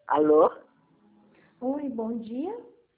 Alô? Oi, bom dia.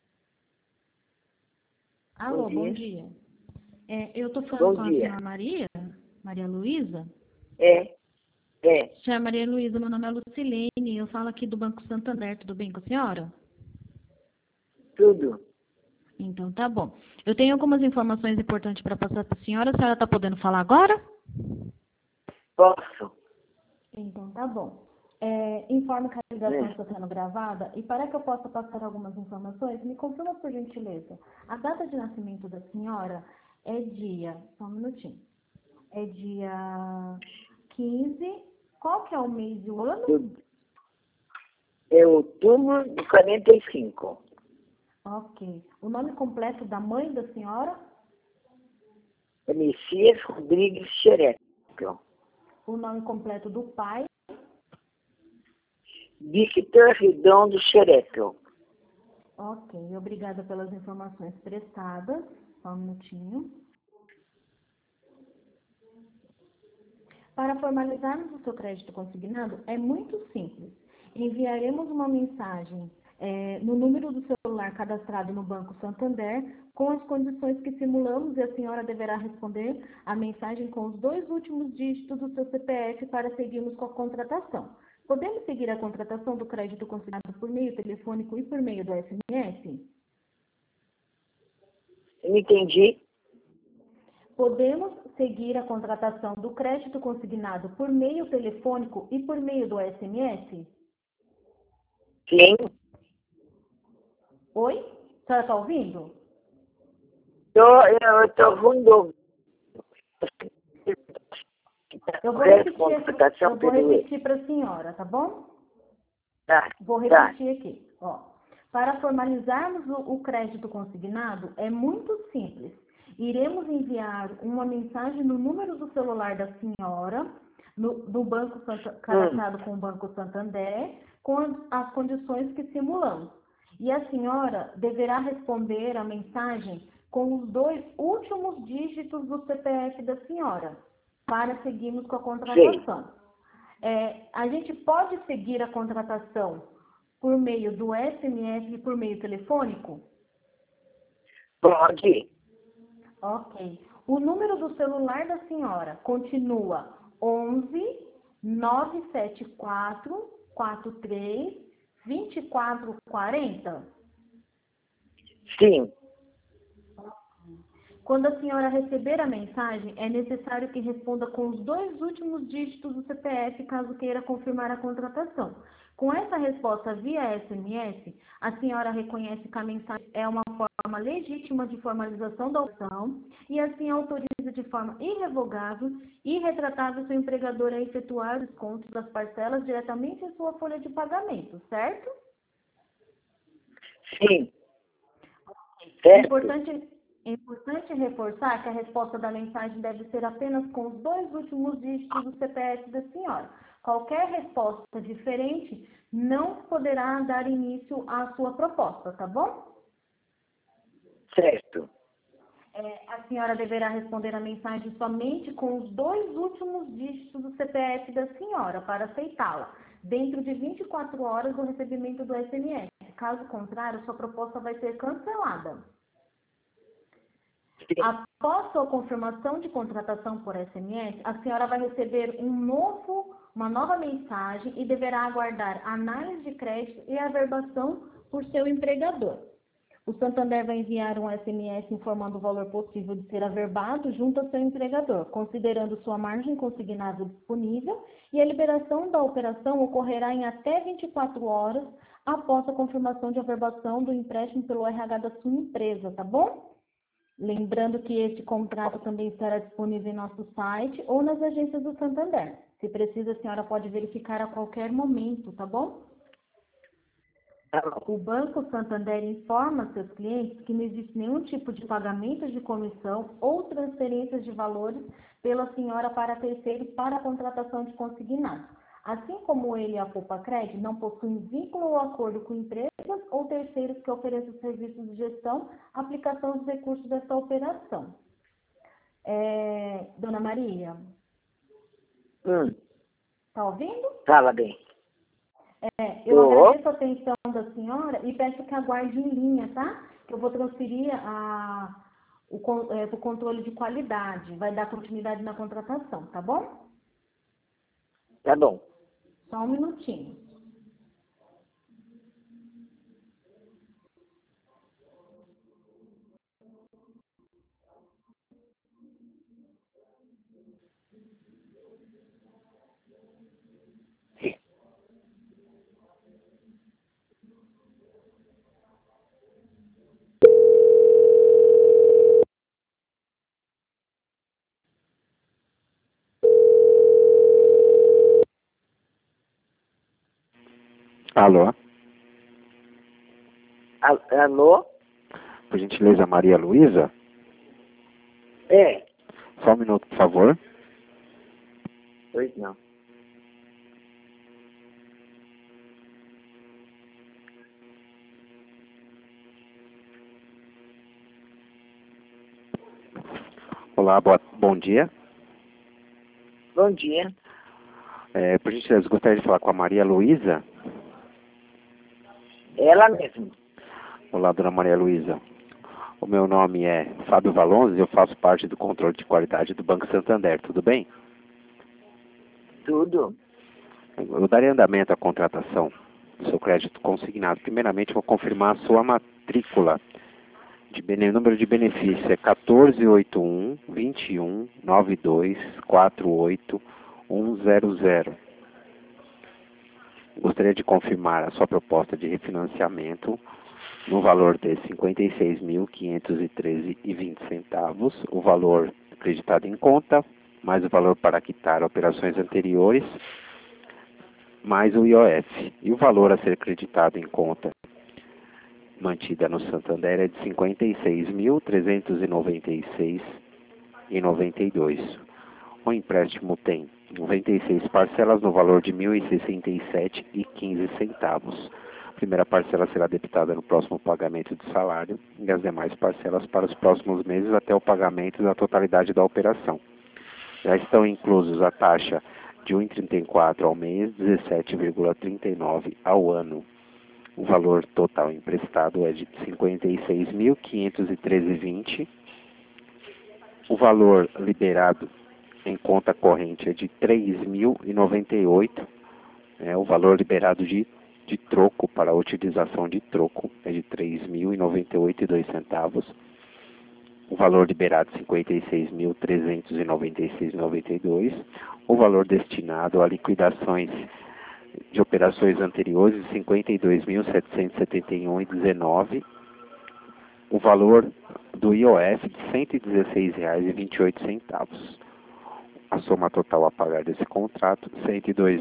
Bom Alô, bom dia. dia. Eu estou falando Bom com a dia. senhora Maria Luísa. É. Senhora Maria Luísa, meu nome é Lucilene, eu falo aqui do Banco Santander, tudo bem com a senhora? Tudo. Então tá bom. Eu tenho algumas informações importantes para passar para a senhora está podendo falar agora? Posso? Então tá bom. Informo que a ligação É. está sendo gravada e para que eu possa passar algumas informações, me confirma por gentileza. A data de nascimento da senhora é só um minutinho, é dia 15. Qual que é o mês e o ano? Tudo. É outubro de 45. Ok. O nome completo da mãe da senhora? É Messias Rodrigues Xereco. O nome completo do pai? Victor Redondo Xereco. Ok. Obrigada pelas informações prestadas. Só um minutinho. Para formalizarmos o seu crédito consignado, é muito simples. Enviaremos uma mensagem no número do celular cadastrado no Banco Santander, com as condições que simulamos, e a senhora deverá responder a mensagem com os 2 últimos dígitos do seu CPF para seguirmos com a contratação. Podemos seguir a contratação do crédito consignado por meio telefônico e por meio do SMS? Eu não entendi. Podemos seguir a contratação do crédito consignado por meio telefônico e por meio do SMS? Sim. Oi? A senhora está ouvindo? Eu estou ouvindo. Eu vou Contratação pelo E. repetir para a senhora, tá bom? Tá. Vou Tá. repetir aqui. Ó. Para formalizarmos o crédito consignado, é muito simples. Iremos enviar uma mensagem no número do celular da senhora, do banco cadastrado com o Banco Santander, com as condições que simulamos. E a senhora deverá responder a mensagem com os 2 últimos dígitos do CPF da senhora, para seguirmos com a Sim. contratação. A gente pode seguir a contratação por meio do SMS e por meio telefônico? Pode. Ok. O número do celular da senhora continua 11 974 43 2440? Sim. Quando a senhora receber a mensagem, é necessário que responda com os 2 últimos dígitos do CPF, caso queira confirmar a contratação. Com essa resposta via SMS, a senhora reconhece que a mensagem é uma forma legítima de formalização da opção e assim autoriza de forma irrevogável e irretratável seu empregador a efetuar os descontos das parcelas diretamente em sua folha de pagamento, certo? Sim. É Certo? importante reforçar que a resposta da mensagem deve ser apenas com os 2 últimos dígitos do CPF da senhora. Qualquer resposta diferente não poderá dar início à sua proposta, tá bom? Certo. A senhora deverá responder a mensagem somente com os 2 últimos dígitos do CPF da senhora para aceitá-la, dentro de 24 horas do recebimento do SMS. Caso contrário, sua proposta vai ser cancelada. Sim. Após sua confirmação de contratação por SMS, a senhora vai receber uma nova mensagem e deverá aguardar análise de crédito e averbação por seu empregador. O Santander vai enviar um SMS informando o valor possível de ser averbado junto ao seu empregador, considerando sua margem consignável disponível, e a liberação da operação ocorrerá em até 24 horas após a confirmação de averbação do empréstimo pelo RH da sua empresa, tá bom? Lembrando que este contrato também estará disponível em nosso site ou nas agências do Santander. Se precisa, a senhora pode verificar a qualquer momento, tá bom? O Banco Santander informa seus clientes que não existe nenhum tipo de pagamento de comissão ou transferências de valores pela senhora para terceiros para a contratação de consignado. Assim como ele e a Poupa-Cred não possuem vínculo ou acordo com empresas ou terceiros que ofereçam serviços de gestão, aplicação dos recursos dessa operação. Dona Maria, está ouvindo? Fala bem. Eu Tô. agradeço a atenção da senhora e peço que aguarde em linha, tá? Que eu vou transferir o controle de qualidade. Vai dar continuidade na contratação, tá bom? Tá bom. Só um minutinho. Alô, Alô? por gentileza, Maria Luísa? É. Só um minuto, por favor. Pois não. Olá, bom dia. Bom dia. Por gentileza, gostaria de falar com a Maria Luísa? Ela mesmo. Olá, dona Maria Luísa. O meu nome é Fábio Valonzi e eu faço parte do controle de qualidade do Banco Santander, tudo bem? Tudo. Eu darei andamento à contratação do seu crédito consignado. Primeiramente, vou confirmar a sua matrícula. Número de benefício é 1481 21 92 48 100. Gostaria de confirmar a sua proposta de refinanciamento no valor de R$ 56.513,20, o valor acreditado em conta, mais o valor para quitar operações anteriores, mais o IOF. E o valor a ser acreditado em conta mantida no Santander é de R$ 56.396,92. O empréstimo tem 96 parcelas no valor de R$ 1.067,15. A primeira parcela será debitada no próximo pagamento do salário e as demais parcelas para os próximos meses até o pagamento da totalidade da operação. Já estão inclusos a taxa de 1,34 ao mês, 17,39 ao ano. O valor total emprestado é de R$ 56.513,20. O valor liberado em conta corrente é de R$ 3.098. O valor liberado de troco para a utilização de troco é de R$ 3.098,02. O valor liberado R$ 56.396,92. O valor destinado a liquidações de operações anteriores de R$ 52.771,19. O valor do IOF de R$ 116,28. A soma total a pagar desse contrato, R$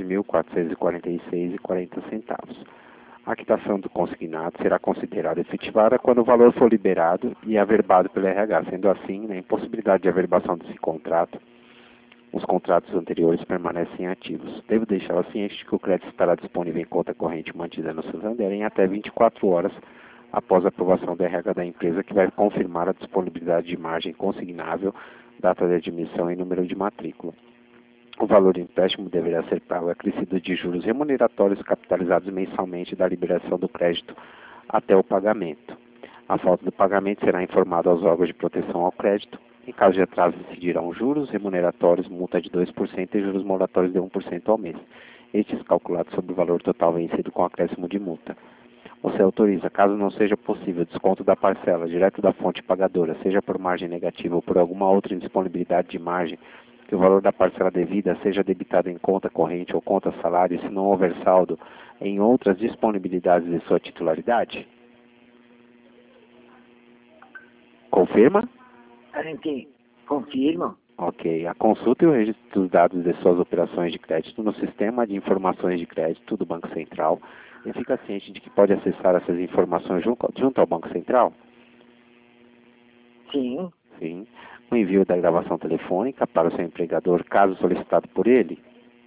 102.446,40. A quitação do consignado será considerada efetivada quando o valor for liberado e averbado pelo RH. Sendo assim, na impossibilidade de averbação desse contrato, os contratos anteriores permanecem ativos. Devo deixá-la ciente de que o crédito estará disponível em conta corrente mantida no Santander em até 24 horas após a aprovação do RH da empresa, que vai confirmar a disponibilidade de margem consignável, data de admissão e número de matrícula. O valor do empréstimo deverá ser pago acrescido de juros remuneratórios capitalizados mensalmente da liberação do crédito até o pagamento. A falta do pagamento será informado aos órgãos de proteção ao crédito. Em caso de atraso, decidirão juros remuneratórios, multa de 2% e juros moratórios de 1% ao mês. Estes calculados sobre o valor total vencido com acréscimo de multa. Você autoriza, caso não seja possível, desconto da parcela direto da fonte pagadora, seja por margem negativa ou por alguma outra indisponibilidade de margem, que o valor da parcela devida seja debitado em conta corrente ou conta salário, se não houver saldo em outras disponibilidades de sua titularidade? Confirma? A gente confirma. Ok. A consulta e o registro dos dados de suas operações de crédito no Sistema de Informações de Crédito do Banco Central e fica ciente de que pode acessar essas informações junto ao Banco Central? Sim. Sim. O envio da gravação telefônica para o seu empregador, caso solicitado por ele?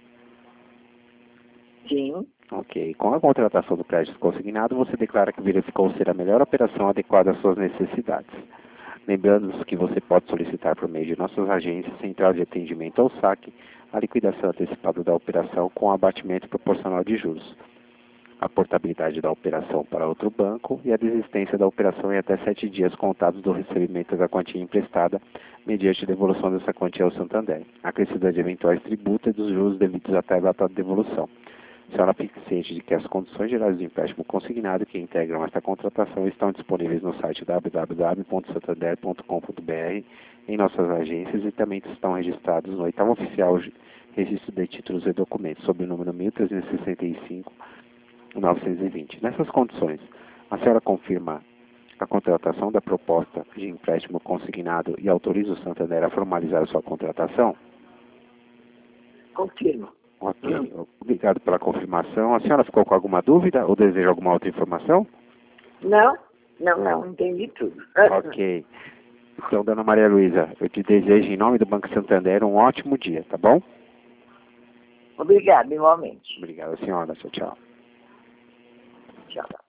Sim. Ok. Com a contratação do crédito consignado, você declara que verificou ser a melhor operação adequada às suas necessidades. Lembrando-nos que você pode solicitar por meio de nossas agências, central de atendimento ou saque, a liquidação antecipada da operação com abatimento proporcional de juros. a portabilidade da operação para outro banco e a desistência da operação em até 7 dias contados do recebimento da quantia emprestada, mediante devolução dessa quantia ao Santander, acrescida de eventuais tributos e dos juros devidos até a data de devolução. A senhora fique ciente de que as condições gerais do empréstimo consignado que integram esta contratação estão disponíveis no site www.santander.com.br, em nossas agências, e também estão registrados no 8º Oficial Registro de Títulos e Documentos, sob o número 1365-920. Nessas condições, a senhora confirma a contratação da proposta de empréstimo consignado e autoriza o Santander a formalizar a sua contratação? Confirmo. Ok, obrigado pela confirmação. A senhora ficou com alguma dúvida ou deseja alguma outra informação? Não, entendi tudo. Ok. Então, dona Maria Luísa, eu te desejo, em nome do Banco Santander, um ótimo dia, tá bom? Obrigado, igualmente. Obrigado, senhora. Tchau, tchau. Tchau.